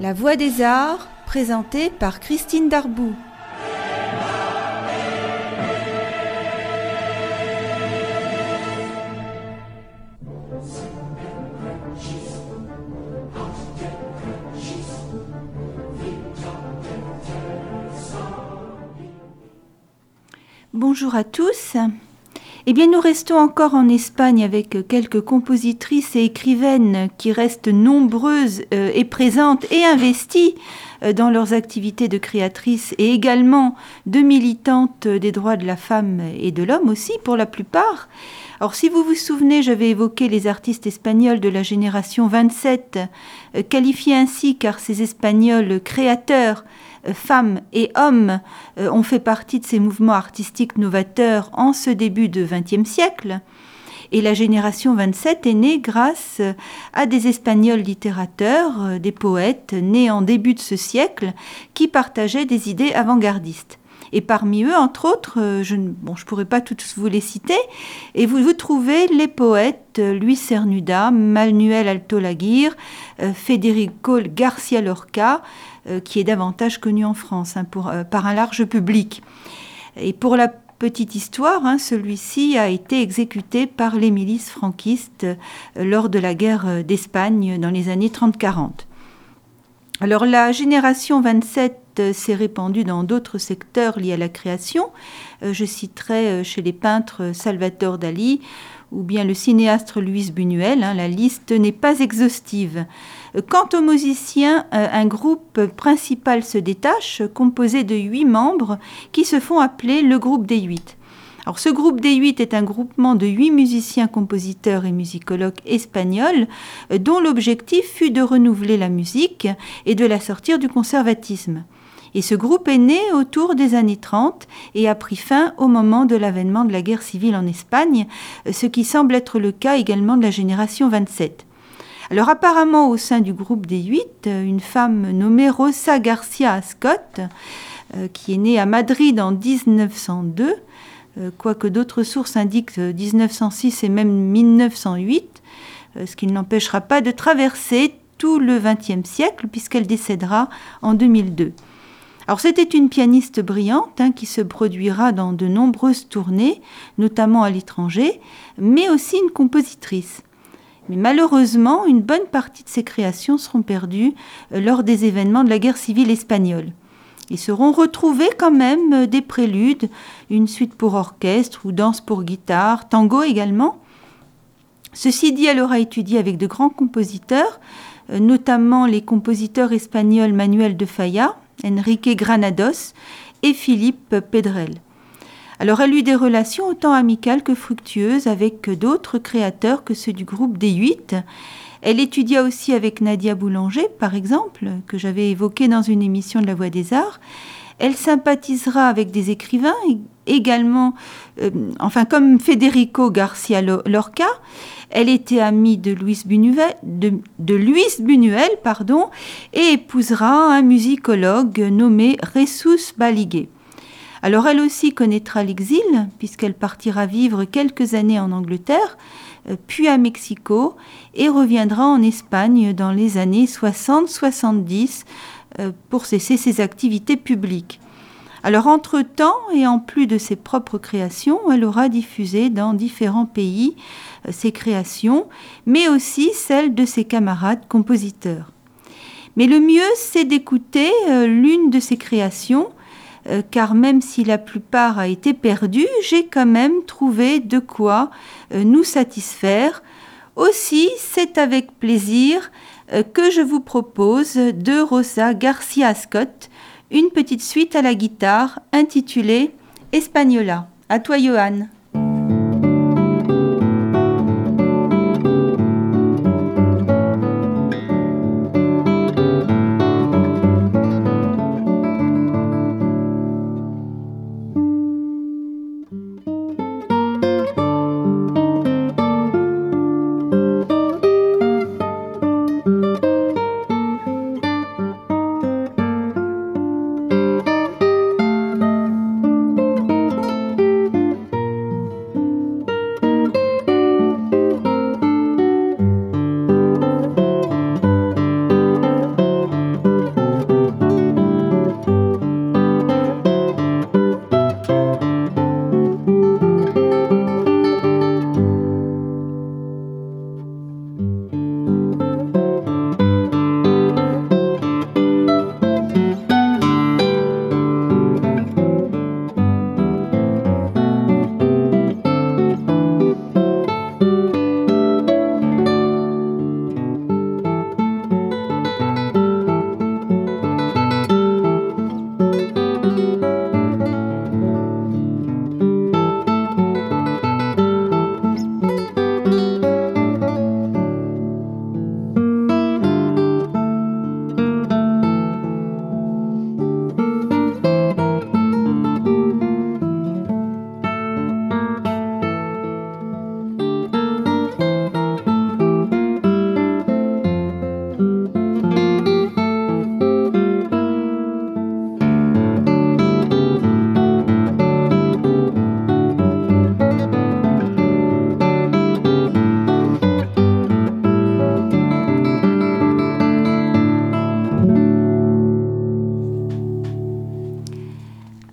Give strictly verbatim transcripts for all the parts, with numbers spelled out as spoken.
La Voix des Arts, présentée par Christine Darboux. Bonjour à tous. Eh bien, nous restons encore en Espagne avec quelques compositrices et écrivaines qui restent nombreuses euh, et présentes et investies euh, dans leurs activités de créatrices et également de militantes des droits de la femme et de l'homme aussi, pour la plupart. Alors, si vous vous souvenez, j'avais évoqué les artistes espagnols de la génération vingt-sept, euh, qualifiés ainsi car ces Espagnols créateurs, femmes et hommes euh, ont fait partie de ces mouvements artistiques novateurs en ce début de vingtième siècle. Et la génération vingt-sept est née grâce à des Espagnols littérateurs, euh, des poètes nés en début de ce siècle qui partageaient des idées avant-gardistes. Et parmi eux, entre autres, euh, je ne bon, je pourrais pas tous vous les citer, et vous, vous trouvez les poètes euh, Luis Cernuda, Manuel Alto Laguirre, euh, Federico García Lorca, euh, qui est davantage connu en France hein, pour, euh, par un large public. Et pour la petite histoire, hein, celui-ci a été exécuté par les milices franquistes euh, lors de la guerre d'Espagne dans les années trente quarante. Alors la génération vingt-sept s'est répandue dans d'autres secteurs liés à la création. Euh, je citerai euh, chez les peintres Salvador Dali ou bien le cinéaste Luis Buñuel. Hein, la liste n'est pas exhaustive. Euh, quant aux musiciens, euh, un groupe principal se détache, composé de huit membres qui se font appeler le groupe des huit. Alors, ce groupe des huit est un groupement de huit musiciens, compositeurs et musicologues espagnols euh, dont l'objectif fut de renouveler la musique et de la sortir du conservatisme. Et ce groupe est né autour des années trente et a pris fin au moment de l'avènement de la guerre civile en Espagne, ce qui semble être le cas également de la génération vingt-sept. Alors apparemment au sein du groupe des huit, une femme nommée Rosa García Ascot, euh, qui est née à Madrid en dix-neuf cent deux, euh, quoique d'autres sources indiquent dix-neuf cent six et même mille neuf cent huit, euh, ce qui ne l'empêchera pas de traverser tout le vingtième siècle puisqu'elle décédera en deux mille deux. Alors c'était une pianiste brillante hein, qui se produira dans de nombreuses tournées, notamment à l'étranger, mais aussi une compositrice. Mais malheureusement, une bonne partie de ses créations seront perdues euh, lors des événements de la guerre civile espagnole. Ils seront retrouvés quand même euh, des préludes, une suite pour orchestre ou danse pour guitare, tango également. Ceci dit, elle aura étudié avec de grands compositeurs, euh, notamment les compositeurs espagnols Manuel de Falla, Enrique Granados et Philippe Pedrell. Alors elle eut des relations autant amicales que fructueuses avec d'autres créateurs que ceux du groupe des huit. Elle étudia aussi avec Nadia Boulanger, par exemple, que j'avais évoqué dans une émission de La Voix des Arts. Elle sympathisera avec des écrivains également, euh, enfin comme Federico García Lorca. Elle était amie de Luis Buñuel, de, de Luis Buñuel pardon, et épousera un musicologue nommé Jesús Baligue. Alors elle aussi connaîtra l'exil, puisqu'elle partira vivre quelques années en Angleterre, puis à Mexico, et reviendra en Espagne dans les années soixante soixante-dix pour cesser ses activités publiques. Alors entre-temps, et en plus de ses propres créations, elle aura diffusé dans différents pays euh, ses créations, mais aussi celles de ses camarades compositeurs. Mais le mieux, c'est d'écouter euh, l'une de ses créations, euh, car même si la plupart a été perdue, j'ai quand même trouvé de quoi euh, nous satisfaire. Aussi, c'est avec plaisir euh, que je vous propose de Rosa García Ascot, une petite suite à la guitare intitulée Española. À toi, Johan.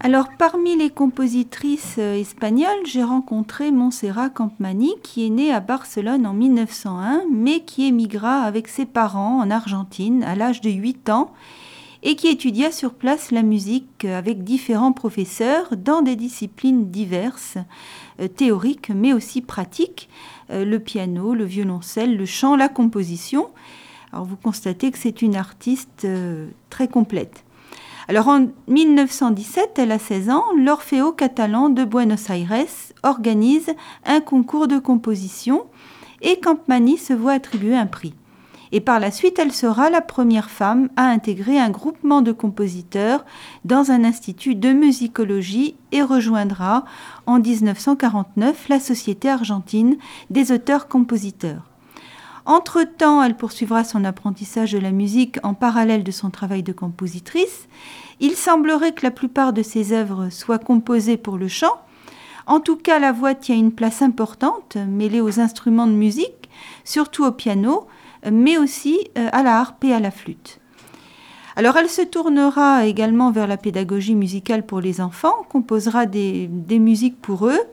Alors, parmi les compositrices euh, espagnoles, j'ai rencontré Montserrat Campmany, qui est née à Barcelone en mille neuf cent un, mais qui émigra avec ses parents en Argentine à l'âge de huit ans et qui étudia sur place la musique avec différents professeurs dans des disciplines diverses, euh, théoriques mais aussi pratiques, euh, le piano, le violoncelle, le chant, la composition. Alors, vous constatez que c'est une artiste euh, très complète. Alors en mille neuf cent dix-sept, elle a seize ans, l'Orfeo Catalan de Buenos Aires organise un concours de composition et Campmany se voit attribuer un prix. Et par la suite, elle sera la première femme à intégrer un groupement de compositeurs dans un institut de musicologie et rejoindra en dix-neuf cent quarante-neuf la Société argentine des auteurs-compositeurs. Entre-temps, elle poursuivra son apprentissage de la musique en parallèle de son travail de compositrice. Il semblerait que la plupart de ses œuvres soient composées pour le chant. En tout cas, la voix tient une place importante, mêlée aux instruments de musique, surtout au piano, mais aussi à la harpe et à la flûte. Alors, elle se tournera également vers la pédagogie musicale pour les enfants, composera des, des musiques pour eux.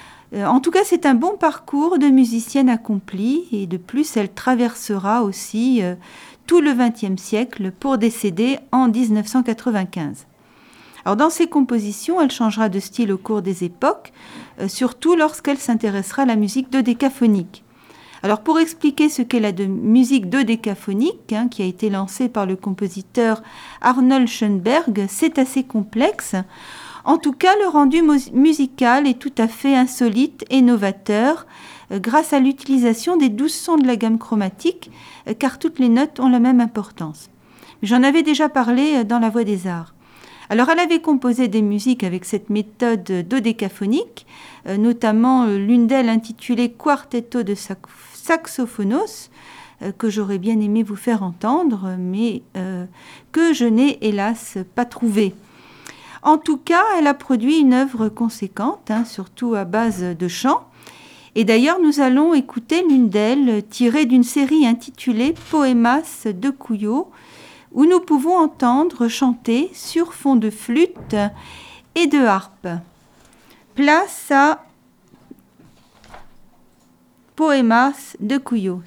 En tout cas, c'est un bon parcours de musicienne accomplie et de plus, elle traversera aussi euh, tout le vingtième siècle pour décéder en dix-neuf cent quatre-vingt-quinze. Alors, dans ses compositions, elle changera de style au cours des époques, euh, surtout lorsqu'elle s'intéressera à la musique dodécaphonique. Alors, pour expliquer ce qu'est la de musique dodécaphonique, hein, qui a été lancée par le compositeur Arnold Schoenberg, c'est assez complexe. En tout cas, le rendu musical est tout à fait insolite et novateur euh, grâce à l'utilisation des douze sons de la gamme chromatique, euh, car toutes les notes ont la même importance. J'en avais déjà parlé euh, dans La Voix des Arts. Alors, elle avait composé des musiques avec cette méthode dodécaphonique, euh, notamment euh, l'une d'elles intitulée Quartetto de Saxophonos, euh, que j'aurais bien aimé vous faire entendre, mais euh, que je n'ai hélas pas trouvé. En tout cas, elle a produit une œuvre conséquente, hein, surtout à base de chant. Et d'ailleurs, nous allons écouter l'une d'elles, tirée d'une série intitulée Poemas de Cuyo, où nous pouvons entendre chanter sur fond de flûte et de harpe. Place à Poemas de Cuyo.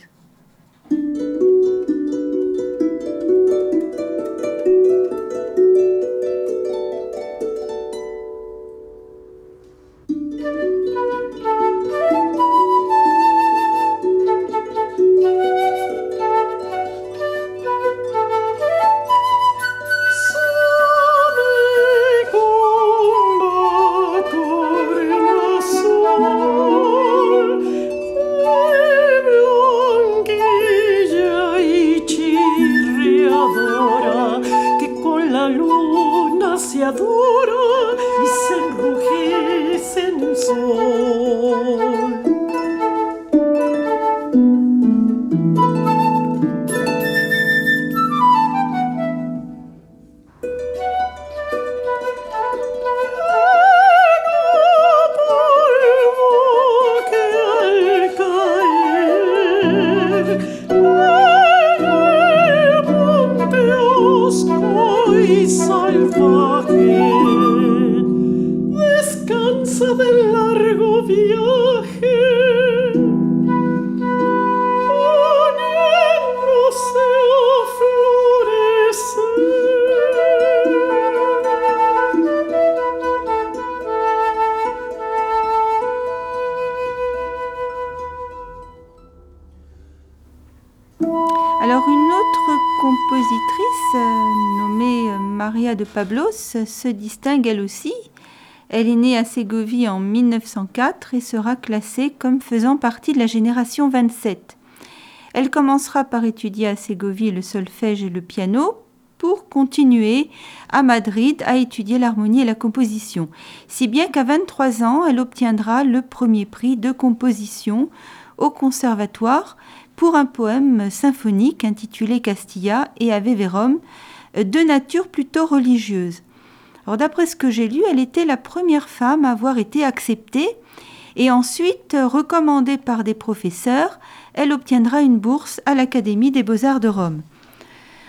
De Pablos se distingue elle aussi. Elle est née à Ségovie en mille neuf cent quatre et sera classée comme faisant partie de la génération vingt-sept. Elle commencera par étudier à Ségovie le solfège et le piano pour continuer à Madrid à étudier l'harmonie et la composition. Si bien qu'à vingt-trois ans, elle obtiendra le premier prix de composition au conservatoire pour un poème symphonique intitulé Castilla et Ave Verum, de nature plutôt religieuse. Alors, d'après ce que j'ai lu, elle était la première femme à avoir été acceptée et ensuite recommandée par des professeurs. Elle obtiendra une bourse à l'Académie des Beaux-Arts de Rome.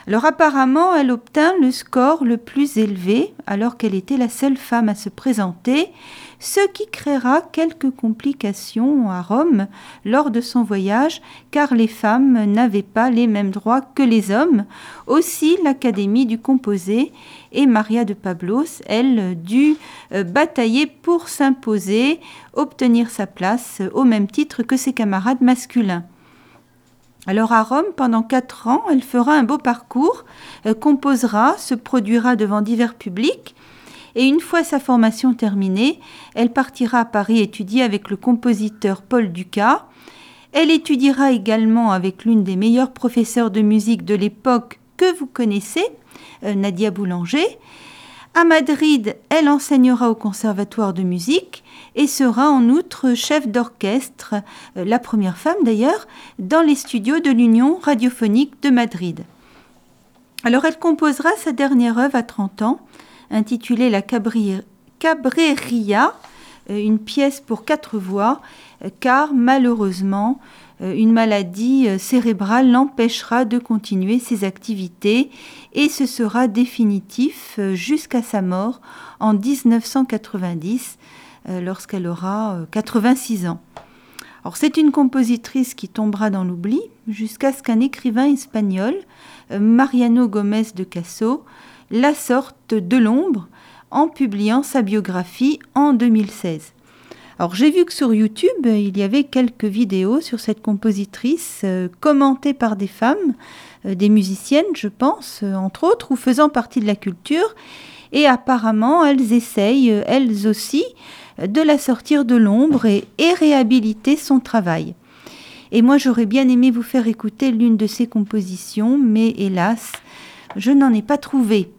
Alors apparemment, elle obtint le score le plus élevé alors qu'elle était la seule femme à se présenter, ce qui créera quelques complications à Rome lors de son voyage car les femmes n'avaient pas les mêmes droits que les hommes. Aussi, l'Académie dut composer et Maria de Pablos, elle, dut batailler pour s'imposer, obtenir sa place au même titre que ses camarades masculins. Alors à Rome, pendant quatre ans, elle fera un beau parcours, euh, composera, se produira devant divers publics et une fois sa formation terminée, elle partira à Paris étudier avec le compositeur Paul Dukas. Elle étudiera également avec l'une des meilleures professeurs de musique de l'époque que vous connaissez, euh, Nadia Boulanger. À Madrid, elle enseignera au conservatoire de musique et sera en outre chef d'orchestre, euh, la première femme d'ailleurs, dans les studios de l'Union radiophonique de Madrid. Alors elle composera sa dernière œuvre à trente ans, intitulée La Cabri- Cabreria, euh, une pièce pour quatre voix, euh, car malheureusement, euh, une maladie euh, cérébrale l'empêchera de continuer ses activités et ce sera définitif euh, jusqu'à sa mort en dix-neuf cent quatre-vingt-dix, euh, lorsqu'elle aura euh, quatre-vingt-six ans. Alors, c'est une compositrice qui tombera dans l'oubli jusqu'à ce qu'un écrivain espagnol, euh, Mariano Gómez de Caso, la sorte de l'ombre en publiant sa biographie en deux mille seize. Alors j'ai vu que sur YouTube, il y avait quelques vidéos sur cette compositrice euh, commentées par des femmes, euh, des musiciennes je pense, euh, entre autres, ou faisant partie de la culture. Et apparemment, elles essayent, euh, elles aussi, euh, de la sortir de l'ombre et, et réhabiliter son travail. Et moi, j'aurais bien aimé vous faire écouter l'une de ses compositions, mais hélas, je n'en ai pas trouvé.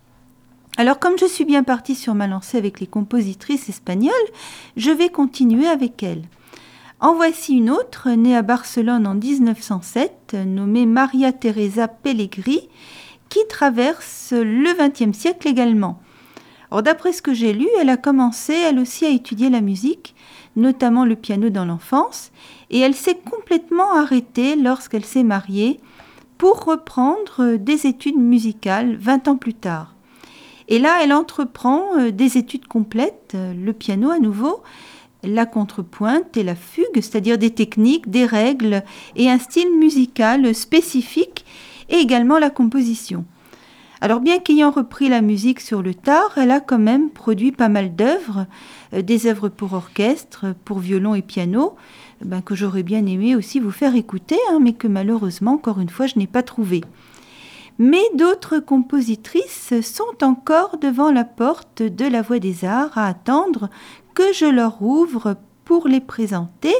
Alors, comme je suis bien partie sur ma lancée avec les compositrices espagnoles, je vais continuer avec elles. En voici une autre, née à Barcelone en dix-neuf cent sept, nommée Maria Teresa Pellegri, qui traverse le vingtième siècle également. Alors, d'après ce que j'ai lu, elle a commencé, elle aussi, à étudier la musique, notamment le piano dans l'enfance, et elle s'est complètement arrêtée lorsqu'elle s'est mariée pour reprendre des études musicales vingt ans plus tard. Et là, elle entreprend euh, des études complètes, euh, le piano à nouveau, la contrepointe et la fugue, c'est-à-dire des techniques, des règles et un style musical spécifique, et également la composition. Alors bien qu'ayant repris la musique sur le tard, elle a quand même produit pas mal d'œuvres, euh, des œuvres pour orchestre, pour violon et piano, ben, que j'aurais bien aimé aussi vous faire écouter, hein, mais que malheureusement, encore une fois, je n'ai pas trouvé. Mais d'autres compositrices sont encore devant la porte de la Voie des Arts à attendre que je leur ouvre pour les présenter.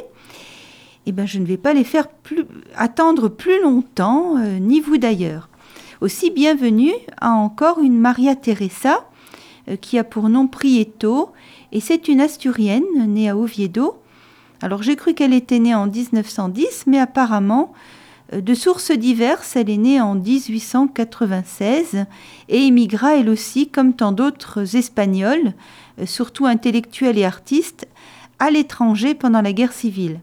Eh bien, je ne vais pas les faire plus, attendre plus longtemps, euh, ni vous d'ailleurs. Aussi, bienvenue à encore une Maria Teresa, euh, qui a pour nom Prieto, et c'est une Asturienne née à Oviedo. Alors, j'ai cru qu'elle était née en dix-neuf cent dix, mais apparemment, de sources diverses, elle est née en dix-huit cent quatre-vingt-seize et émigra elle aussi, comme tant d'autres Espagnols, surtout intellectuels et artistes, à l'étranger pendant la guerre civile.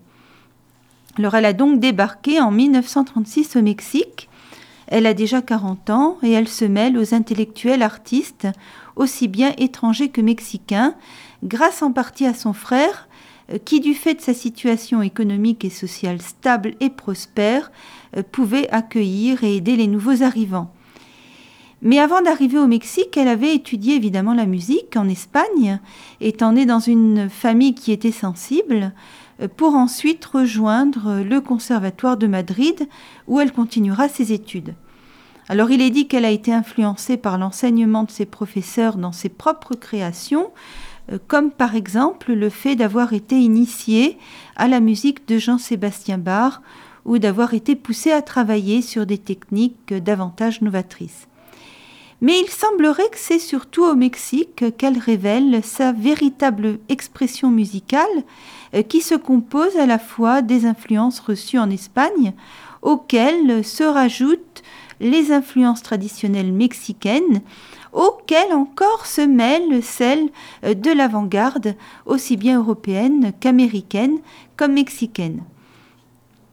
Alors elle a donc débarqué en dix-neuf cent trente-six au Mexique. Elle a déjà quarante ans et elle se mêle aux intellectuels artistes, aussi bien étrangers que mexicains, grâce en partie à son frère, qui, du fait de sa situation économique et sociale stable et prospère, pouvait accueillir et aider les nouveaux arrivants. Mais avant d'arriver au Mexique, elle avait étudié évidemment la musique en Espagne, étant née dans une famille qui était sensible, pour ensuite rejoindre le Conservatoire de Madrid, où elle continuera ses études. Alors il est dit qu'elle a été influencée par l'enseignement de ses professeurs dans ses propres créations, comme par exemple le fait d'avoir été initiée à la musique de Jean-Sébastien Bach ou d'avoir été poussée à travailler sur des techniques davantage novatrices. Mais il semblerait que c'est surtout au Mexique qu'elle révèle sa véritable expression musicale qui se compose à la fois des influences reçues en Espagne, auxquelles se rajoutent les influences traditionnelles mexicaines, auxquelles encore se mêlent celles de l'avant-garde, aussi bien européenne qu'américaine comme mexicaine.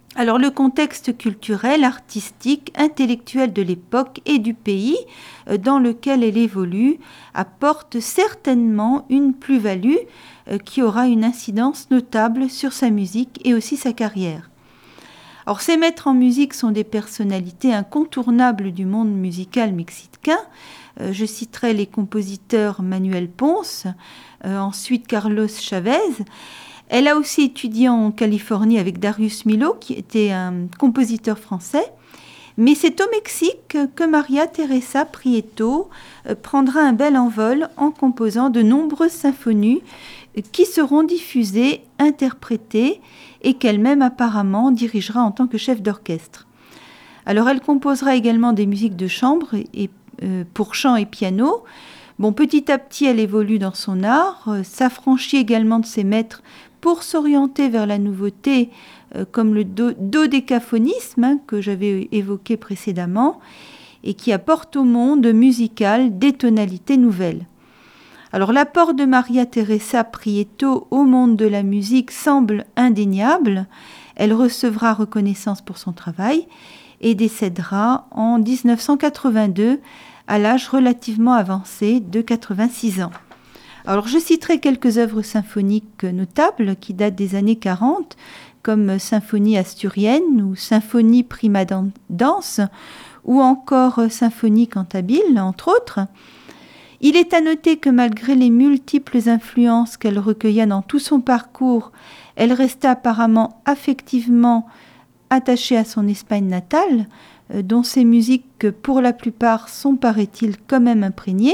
Alors le contexte culturel, artistique, intellectuel de l'époque et du pays dans lequel elle évolue apporte certainement une plus-value qui aura une incidence notable sur sa musique et aussi sa carrière. Alors ces maîtres en musique sont des personnalités incontournables du monde musical mexicain. Euh, je citerai les compositeurs Manuel Ponce, euh, ensuite Carlos Chavez. Elle a aussi étudié en Californie avec Darius Milhaud, qui était un compositeur français. Mais c'est au Mexique que Maria Teresa Prieto euh, prendra un bel envol en composant de nombreuses symphonies euh, qui seront diffusées, interprétées et qu'elle-même apparemment dirigera en tant que chef d'orchestre. Alors elle composera également des musiques de chambre et, euh, pour chant et piano. Bon, petit à petit, elle évolue dans son art, euh, s'affranchit également de ses maîtres pour s'orienter vers la nouveauté, euh, comme le do- dodécaphonisme hein, que j'avais évoqué précédemment, et qui apporte au monde musical des tonalités nouvelles. Alors l'apport de Maria Teresa Prieto au monde de la musique semble indéniable. Elle recevra reconnaissance pour son travail et décédera en dix-neuf cent quatre-vingt-deux à l'âge relativement avancé de quatre-vingt-six ans. Alors je citerai quelques œuvres symphoniques notables qui datent des années quarante, comme Symphonie asturienne ou Symphonie prima danse, ou encore Symphonie cantabile, entre autres. Il est à noter que malgré les multiples influences qu'elle recueilla dans tout son parcours, elle resta apparemment affectivement attachée à son Espagne natale, euh, dont ses musiques, pour la plupart, sont, paraît-il, quand même imprégnées.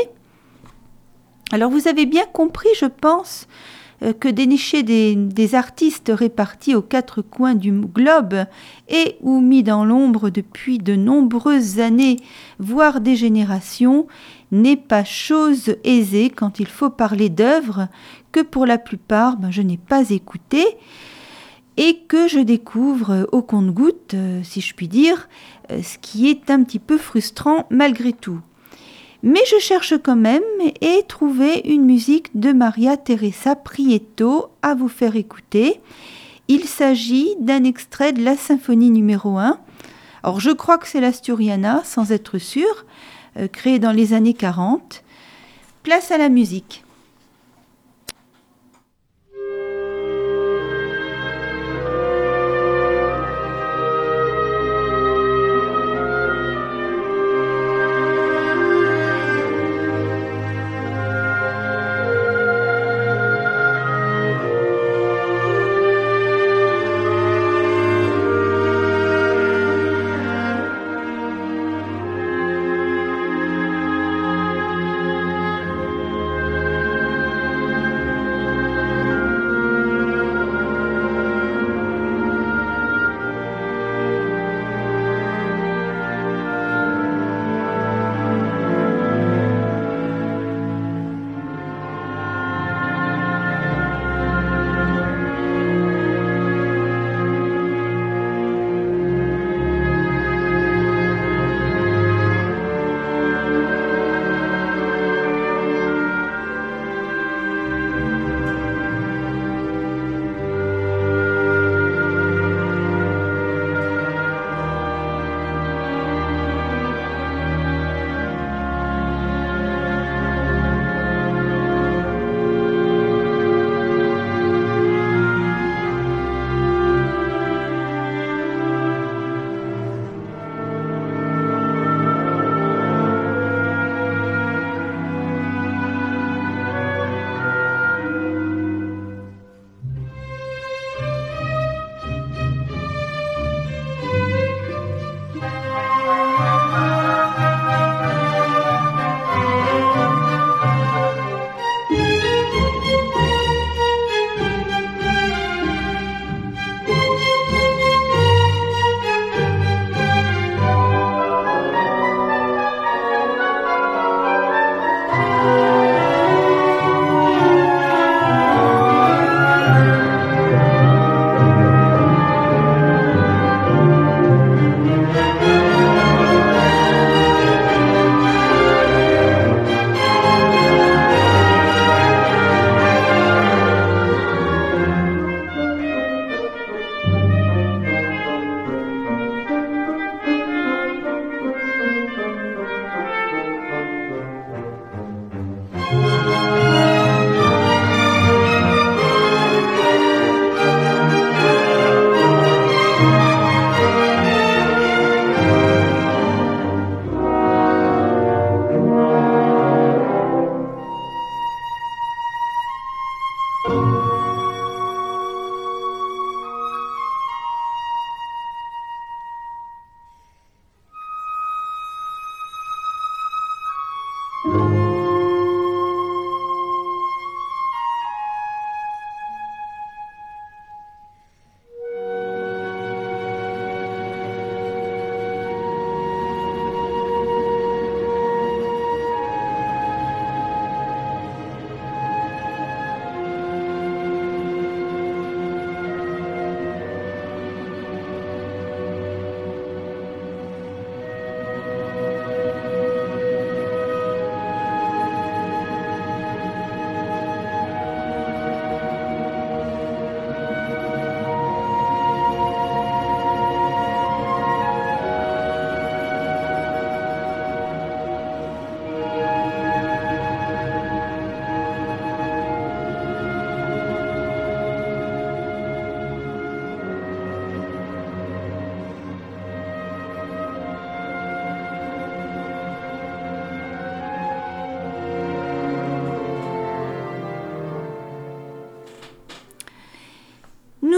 Alors vous avez bien compris, je pense, euh, que dénicher des, des artistes répartis aux quatre coins du globe et ou mis dans l'ombre depuis de nombreuses années, voire des générations, n'est pas chose aisée quand il faut parler d'œuvres que pour la plupart ben, je n'ai pas écoutées et que je découvre au compte-gouttes, euh, si je puis dire, euh, ce qui est un petit peu frustrant malgré tout. Mais je cherche quand même et trouver une musique de Maria Teresa Prieto à vous faire écouter. Il s'agit d'un extrait de la symphonie numéro un. Alors je crois que c'est l'Asturiana, sans être sûre, euh, créée dans les années quarante. Place à la musique.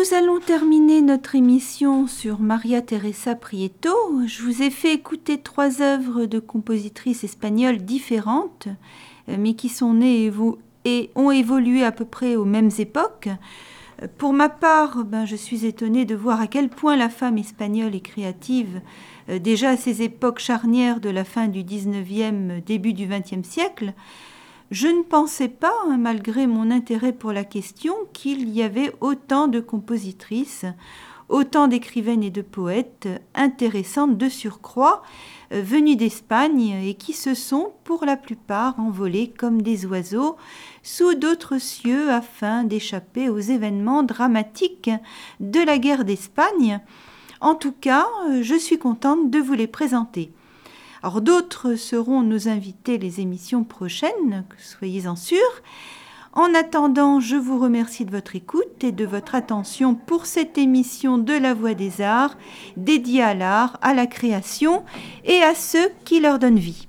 nous allons terminer notre émission sur Maria Teresa Prieto. Je vous ai fait écouter trois œuvres de compositrices espagnoles différentes, mais qui sont nées et ont évolué à peu près aux mêmes époques. Pour ma part, ben, je suis étonnée de voir à quel point la femme espagnole est créative, euh, déjà à ces époques charnières de la fin du dix-neuvième, début du vingtième siècle. Je ne pensais pas, hein, malgré mon intérêt pour la question, qu'il y avait autant de compositrices, autant d'écrivaines et de poètes intéressantes de surcroît, euh, venues d'Espagne et qui se sont pour la plupart envolées comme des oiseaux sous d'autres cieux afin d'échapper aux événements dramatiques de la guerre d'Espagne. En tout cas, euh, je suis contente de vous les présenter. Alors d'autres seront nos invités les émissions prochaines, soyez-en sûrs. En attendant, je vous remercie de votre écoute et de votre attention pour cette émission de La Voix des Arts, dédiée à l'art, à la création et à ceux qui leur donnent vie.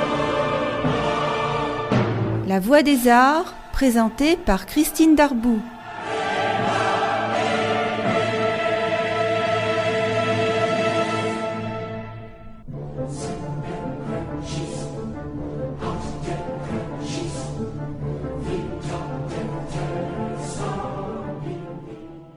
La Voix des Arts, présentée par Christine Darboux.